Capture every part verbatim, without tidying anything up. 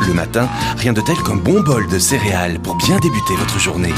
Le matin, rien de tel qu'un bon bol de céréales pour bien débuter votre journée.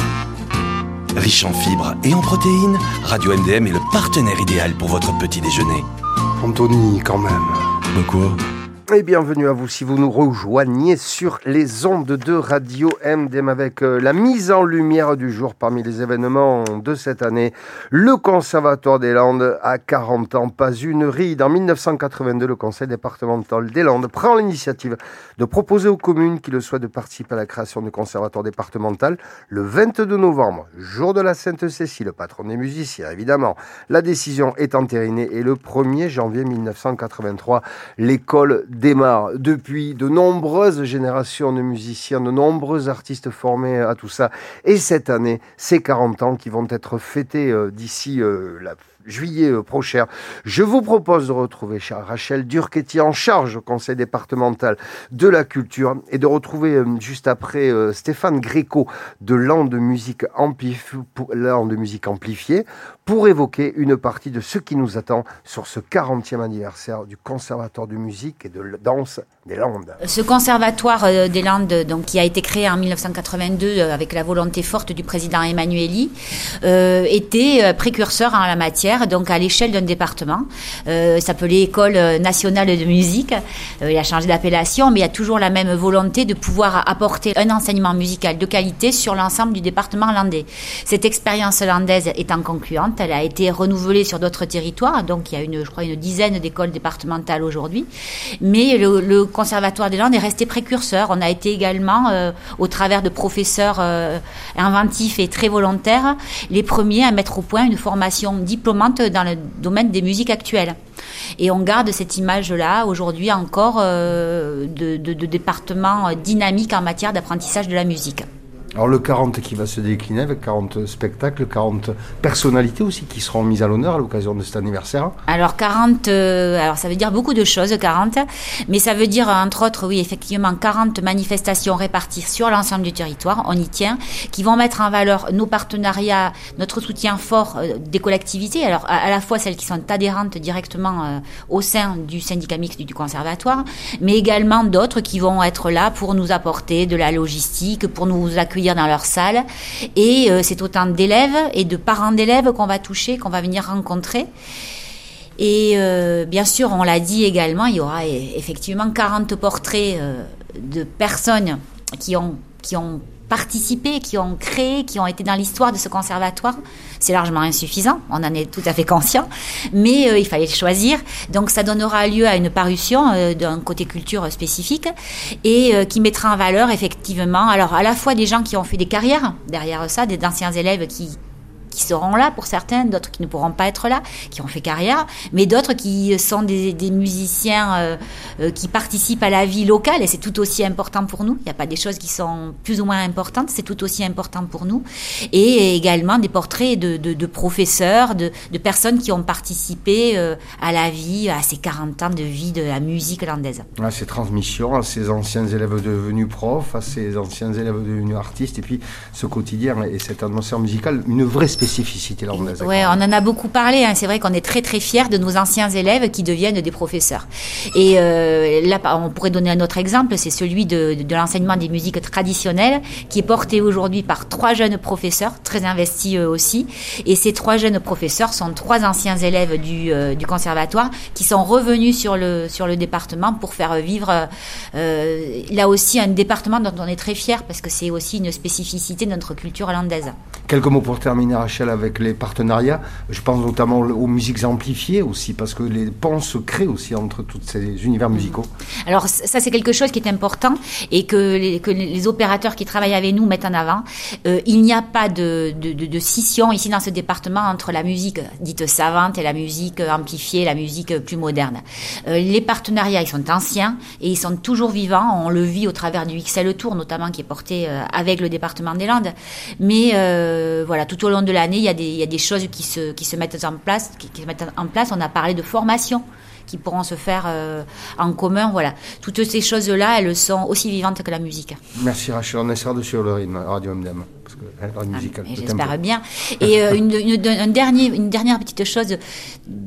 Riche en fibres et en protéines, Radio M D M est le partenaire idéal pour votre petit déjeuner. Anthony, quand même. De quoi ? Et bienvenue à vous si vous nous rejoignez sur les ondes de Radio M D M avec euh, la mise en lumière du jour parmi les événements de cette année. Le Conservatoire des Landes a quarante ans, pas une ride. En dix-neuf cent quatre-vingt-deux, le Conseil départemental des Landes prend l'initiative de proposer aux communes qui le souhaitent de participer à la création du Conservatoire départemental le vingt-deux novembre, jour de la Sainte-Cécile, patronne des musiciens évidemment. La décision est entérinée et le premier janvier mille neuf cent quatre-vingt-trois, l'école démarre. Depuis, de nombreuses générations de musiciens, de nombreux artistes formés à tout ça. Et cette année, c'est quarante ans qui vont être fêtés euh, d'ici euh, la juillet euh, prochain. Je vous propose de retrouver chère Rachel Durchetti en charge au conseil départemental de la culture et de retrouver euh, juste après euh, Stéphane Gréco de Landes Musique Amplif- pour, Landes Musique Amplifiée pour évoquer une partie de ce qui nous attend sur ce quarantième anniversaire du Conservatoire de musique et de danse des Landes. Ce conservatoire euh, des Landes, donc, qui a été créé en mille neuf cent quatre-vingt-deux euh, avec la volonté forte du président Emmanueli, euh, était euh, précurseur en la matière, donc à l'échelle d'un département. Euh, il s'appelait École nationale de musique. Euh, il a changé d'appellation, mais il y a toujours la même volonté de pouvoir apporter un enseignement musical de qualité sur l'ensemble du département landais. Cette expérience landaise étant concluante, elle a été renouvelée sur d'autres territoires, donc il y a une, je crois, une dizaine d'écoles départementales aujourd'hui, mais le, le Conservatoire des Landes est resté précurseur. On a été également, euh, au travers de professeurs euh, inventifs et très volontaires, les premiers à mettre au point une formation diplômante dans le domaine des musiques actuelles. Et on garde cette image-là aujourd'hui encore euh, de, de, de département dynamique en matière d'apprentissage de la musique. Alors le quarante qui va se décliner avec quarante spectacles, quarante personnalités aussi qui seront mises à l'honneur à l'occasion de cet anniversaire. Alors quarante, euh, alors ça veut dire beaucoup de choses, quarante, mais ça veut dire entre autres, oui effectivement, quarante manifestations réparties sur l'ensemble du territoire, on y tient, qui vont mettre en valeur nos partenariats, notre soutien fort euh, des collectivités, alors à, à la fois celles qui sont adhérentes directement euh, au sein du syndicat mixte du conservatoire, mais également d'autres qui vont être là pour nous apporter de la logistique, pour nous accueillir dans leur salle, et euh, c'est autant d'élèves et de parents d'élèves qu'on va toucher, qu'on va venir rencontrer. Et euh, bien sûr, on l'a dit également, il y aura effectivement quarante portraits euh, de personnes qui ont, qui ont participé, qui ont créé, qui ont été dans l'histoire de ce conservatoire. C'est largement insuffisant, on en est tout à fait conscient, mais euh, il fallait choisir. Donc ça donnera lieu à une parution euh, d'un côté culture spécifique et euh, qui mettra en valeur effectivement, alors à la fois des gens qui ont fait des carrières derrière ça, des anciens élèves qui qui seront là pour certains, d'autres qui ne pourront pas être là, qui ont fait carrière, mais d'autres qui sont des, des musiciens euh, euh, qui participent à la vie locale, et c'est tout aussi important pour nous. Il n'y a pas des choses qui sont plus ou moins importantes, c'est tout aussi important pour nous. Et également des portraits de, de, de professeurs, de, de personnes qui ont participé euh, à la vie, à ces quarante ans de vie de la musique landaise. À ces transmissions, à ces anciens élèves devenus profs, à ces anciens élèves devenus artistes, et puis ce quotidien et cette atmosphère musicale, une vraie spécificité landaise. Oui, on en a beaucoup parlé. Hein. C'est vrai qu'on est très très fiers de nos anciens élèves qui deviennent des professeurs. Et euh, là, on pourrait donner un autre exemple, c'est celui de, de, de l'enseignement des musiques traditionnelles, qui est porté aujourd'hui par trois jeunes professeurs, très investis eux aussi. Et ces trois jeunes professeurs sont trois anciens élèves du, euh, du conservatoire qui sont revenus sur le, sur le département pour faire vivre euh, là aussi un département dont on est très fiers parce que c'est aussi une spécificité de notre culture landaise. Quelques mots pour terminer, Rachel, avec les partenariats. Je pense notamment aux musiques amplifiées aussi, parce que les ponts se créent aussi entre tous ces univers musicaux. Alors ça, c'est quelque chose qui est important et que les, que les opérateurs qui travaillent avec nous mettent en avant. Euh, il n'y a pas de, de, de, de scission ici dans ce département entre la musique dite savante et la musique amplifiée, la musique plus moderne. Euh, les partenariats, ils sont anciens et ils sont toujours vivants. On le vit au travers du X L Tour, notamment, qui est porté euh, avec le département des Landes. Mais euh, voilà, tout au long de l'année, il y a des, il y a des choses qui se, qui se mettent en place, qui, qui se mettent en place. On a parlé de formation qui pourront se faire euh, en commun. Voilà. Toutes ces choses-là, elles sont aussi vivantes que la musique. Merci Rachel, on essaiera de suivre le rythme Radio M D M. Parce que la musique, ah, j'espère bien. Et euh, une, une, un dernier, une dernière petite chose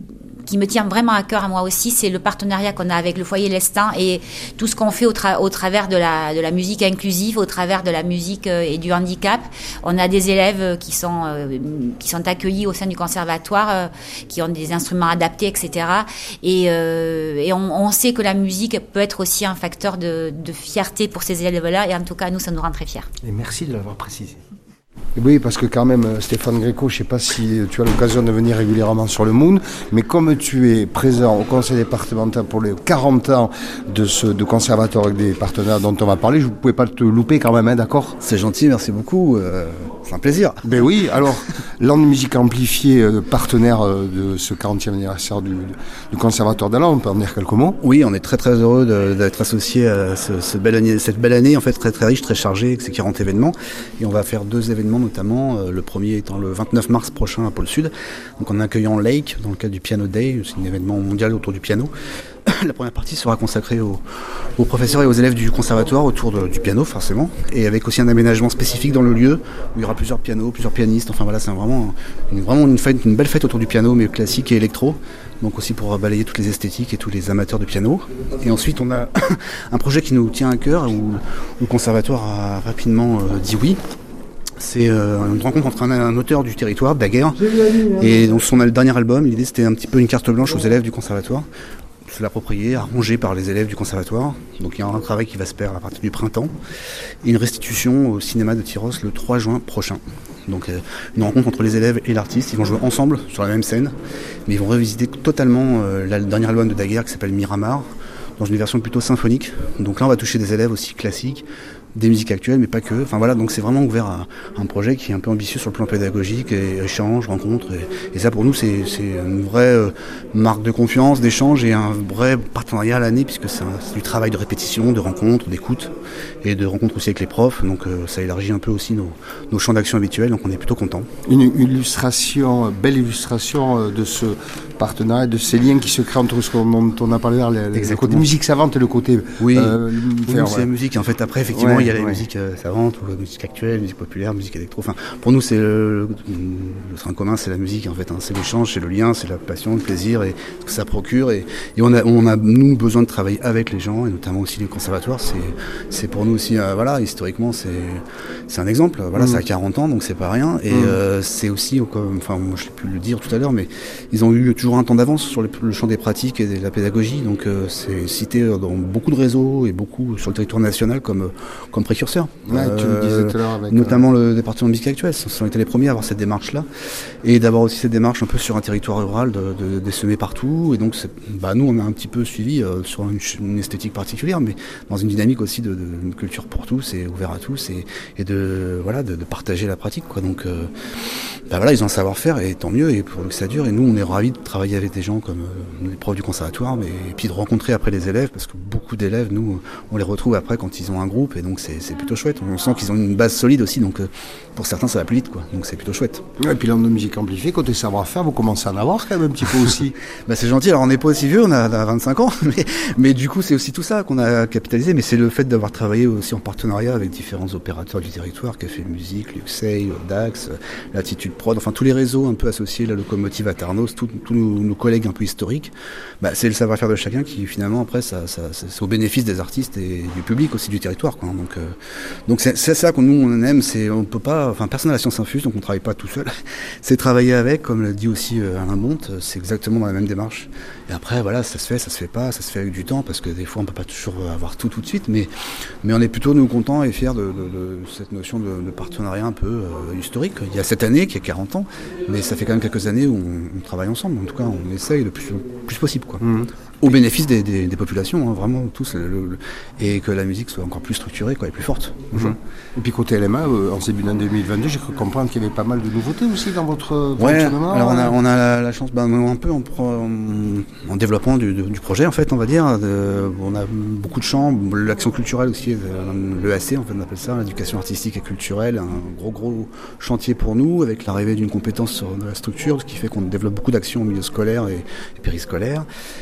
qui me tient vraiment à cœur à moi aussi, c'est le partenariat qu'on a avec le Foyer Lestin et tout ce qu'on fait au, tra- au travers de la, de la musique inclusive, au travers de la musique euh, et du handicap. On a des élèves qui sont, euh, qui sont accueillis au sein du conservatoire, euh, qui ont des instruments adaptés, et cetera. Et, euh, et on, on sait que la musique peut être aussi un facteur de, de fierté pour ces élèves-là, et en tout cas, nous, ça nous rend très fiers. Et merci de l'avoir précisé. Oui, parce que quand même, Stéphane Gréco, je ne sais pas si tu as l'occasion de venir régulièrement sur le Moon, mais comme tu es présent au conseil départemental pour les quarante ans de ce de conservatoire avec des partenaires dont on va parler, je ne pouvais pas te louper quand même, hein, d'accord ? C'est gentil, merci beaucoup, euh, c'est un plaisir. Ben oui, alors, Landes Musique Amplifiée, euh, partenaire euh, de ce quarantième anniversaire du, du conservatoire de Landes, on peut en dire quelques mots ? Oui, on est très très heureux de, d'être associé à ce, ce belle année, cette belle année, en fait très très riche, très chargée, avec ces quarante événements, et on va faire deux événements notamment, euh, le premier étant le vingt-neuf mars prochain à Pôle Sud, donc en accueillant Lake dans le cadre du Piano Day, c'est un événement mondial autour du piano. La première partie sera consacrée aux, aux professeurs et aux élèves du conservatoire autour de, du piano forcément, et avec aussi un aménagement spécifique dans le lieu où il y aura plusieurs pianos, plusieurs pianistes, enfin voilà, c'est vraiment une, vraiment une, fête, une belle fête autour du piano, mais classique et électro, donc aussi pour balayer toutes les esthétiques et tous les amateurs de piano. Et ensuite on a un projet qui nous tient à cœur, où le conservatoire a rapidement euh, dit oui. C'est euh, une rencontre entre un, un auteur du territoire, Daguerre, et donc son dernier album. L'idée c'était un petit peu une carte blanche aux élèves du conservatoire, se l'approprier, arrangé par les élèves du conservatoire. Donc il y a un travail qui va se faire à partir du printemps, et une restitution au cinéma de Tyros le trois juin prochain. Donc euh, une rencontre entre les élèves et l'artiste. Ils vont jouer ensemble sur la même scène, mais ils vont revisiter totalement euh, le dernier album de Daguerre qui s'appelle Miramar, dans une version plutôt symphonique. Donc là on va toucher des élèves aussi classiques, des musiques actuelles, mais pas que. Enfin voilà, donc c'est vraiment ouvert à un projet qui est un peu ambitieux sur le plan pédagogique, et échange, rencontre, et, et ça pour nous c'est, c'est une vraie euh, marque de confiance, d'échange, et un vrai partenariat à l'année, puisque c'est, un, c'est du travail de répétition, de rencontre, d'écoute, et de rencontre aussi avec les profs, donc euh, ça élargit un peu aussi nos, nos champs d'action habituels, donc on est plutôt contents. Une illustration, belle illustration de ce partenariat, de ces liens qui se créent entre ce dont on a parlé, le, le côté musique savante et le côté... Oui, euh, oui faire, c'est ouais. la musique, en fait après effectivement, ouais, il y a la ouais. musique euh, savante, ou la musique actuelle, musique populaire, musique électro. Enfin, pour nous, c'est le, le, le train commun, c'est la musique en fait. Hein. C'est l'échange, c'est le lien, c'est la passion, le plaisir et ce que ça procure. Et, et on a, on a nous besoin de travailler avec les gens, et notamment aussi les conservatoires. C'est, c'est pour nous aussi, euh, voilà, historiquement, c'est, c'est un exemple. Voilà, mmh. ça a quarante ans, donc c'est pas rien. Et mmh. euh, c'est aussi, comme, enfin, moi, je l'ai pu le dire tout à l'heure, mais ils ont eu toujours un temps d'avance sur le, le champ des pratiques et de la pédagogie. Donc euh, c'est cité dans beaucoup de réseaux et beaucoup sur le territoire national comme comme précurseur. Ouais, euh, tu le disais tout à l'heure avec notamment euh... le département de musique actuelle, ce sont été les premiers à avoir cette démarche-là, et d'avoir aussi cette démarche un peu sur un territoire rural, de, de, de semer partout. Et donc, c'est, bah, nous, on a un petit peu suivi euh, sur une, une esthétique particulière, mais dans une dynamique aussi de, de, de culture pour tous et ouvert à tous, et, et de voilà, de, de partager la pratique, quoi. Donc, euh, bah, voilà, ils ont un savoir-faire, et tant mieux, et pour que ça dure. Et nous, on est ravis de travailler avec des gens comme euh, les profs du conservatoire, mais et puis de rencontrer après les élèves, parce que beaucoup d'élèves, nous, on les retrouve après quand ils ont un groupe, et donc c'est, c'est plutôt chouette. On sent qu'ils ont une base solide aussi, donc euh, pour certains ça va plus vite, quoi. Donc c'est plutôt chouette. Ouais, et puis Landes Musique Amplifiée, côté savoir-faire, vous commencez à en avoir quand même un petit peu aussi. Bah c'est gentil. Alors on n'est pas aussi vieux, on a, on a vingt-cinq ans, mais, mais du coup c'est aussi tout ça qu'on a capitalisé. Mais c'est le fait d'avoir travaillé aussi en partenariat avec différents opérateurs du territoire, Café Musique, Luxeuil, Dax, Latitude Prod, enfin tous les réseaux un peu associés, la Locomotive à Tarnos, tous nos, nos collègues un peu historiques. Bah c'est le savoir-faire de chacun qui finalement après ça, ça, ça c'est au bénéfice des artistes et du public aussi du territoire, quoi. Donc euh, donc c'est, c'est ça que nous on aime, c'est on peut pas, enfin personne n'a la science infuse, donc on travaille pas tout seul. C'est travailler avec, comme l'a dit aussi euh, Alain Bonte, c'est exactement dans la même démarche. Et après voilà, ça se fait, ça se fait pas, ça se fait avec du temps, parce que des fois on peut pas toujours avoir tout tout de suite, mais mais on est plutôt nous contents et fiers de, de, de cette notion de, de partenariat un peu euh, historique. Il y a cette année qui a quarante ans, mais ça fait quand même quelques années où on, on travaille ensemble. En tout cas, on essaye le plus, le plus possible, quoi. Mmh. Au bénéfice des, des, des populations, hein, vraiment tous, le, le, et que la musique soit encore plus structurée, quoi, et plus forte. Mmh. Et puis côté L M A, euh, en ce début d'année deux mille vingt-deux, j'ai cru comprendre qu'il y avait pas mal de nouveautés aussi dans votre ouais, fonctionnement. Alors on a, on a la, la chance, ben, un peu en, en, en développement du, du projet, en fait, on va dire. De, on a beaucoup de champs, l'action culturelle aussi, l'E A C, en fait, on appelle ça, l'éducation artistique et culturelle, un gros gros chantier pour nous, avec l'arrivée d'une compétence sur la structure, ce qui fait qu'on développe beaucoup d'actions au milieu scolaire et, et périscolaire. Et on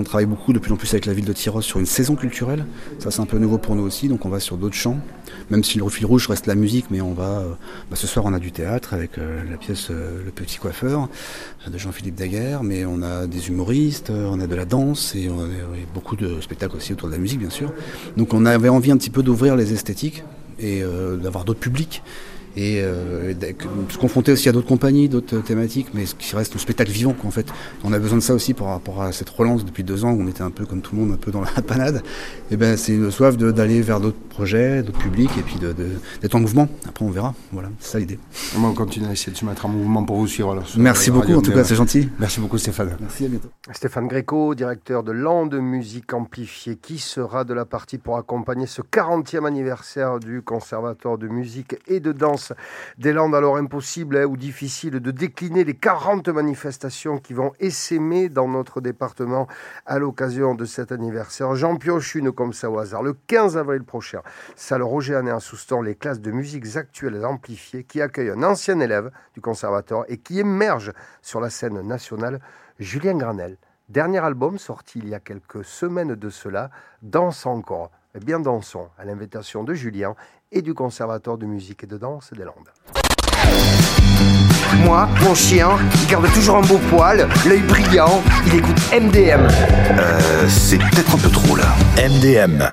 on travaille beaucoup de plus en plus avec la ville de Tyrosse sur une saison culturelle. Ça, c'est un peu nouveau pour nous aussi, donc on va sur d'autres champs. Même si le fil rouge reste la musique, mais on va... Euh, bah, ce soir, on a du théâtre avec euh, la pièce euh, Le Petit Coiffeur euh, de Jean-Philippe Daguerre, mais on a des humoristes, euh, on a de la danse et on a, et beaucoup de spectacles aussi autour de la musique, bien sûr. Donc on avait envie un petit peu d'ouvrir les esthétiques et euh, d'avoir d'autres publics. Et euh, se confronter aussi à d'autres compagnies, d'autres thématiques, mais ce qui reste un spectacle vivant, quoi, en fait. On a besoin de ça aussi par rapport à cette relance depuis deux ans où on était un peu comme tout le monde, un peu dans la panade. Et ben c'est une soif de, d'aller vers d'autres projets, d'autres publics, et puis de, de, d'être en mouvement. Après on verra, voilà, c'est ça l'idée. On continue à essayer de se mettre en mouvement pour vous suivre. Alors, Merci beaucoup, Radio en tout cas, c'est gentil. Merci beaucoup Stéphane. Merci, à bientôt. Stéphane Gréco, directeur de Landes Musique Amplifiée, qui sera de la partie pour accompagner ce quarantième anniversaire du Conservatoire de musique et de danse des Landes. Alors impossible hein, ou difficile de décliner les quarante manifestations qui vont essaimer dans notre département à l'occasion de cet anniversaire. J'en pioche une comme ça au hasard. Le quinze avril prochain, salle Roger Hanet à Souston, les classes de musiques actuelles amplifiées qui accueillent un ancien élève du conservatoire et qui émerge sur la scène nationale, Julien Granel. Dernier album sorti il y a quelques semaines de cela, Danse encore. Eh bien dansons à l'invitation de Julien et du Conservatoire de musique et de danse des Landes. Moi, mon chien, il garde toujours un beau poil, l'œil brillant, il écoute M D M. Euh, c'est peut-être un peu trop là. M D M,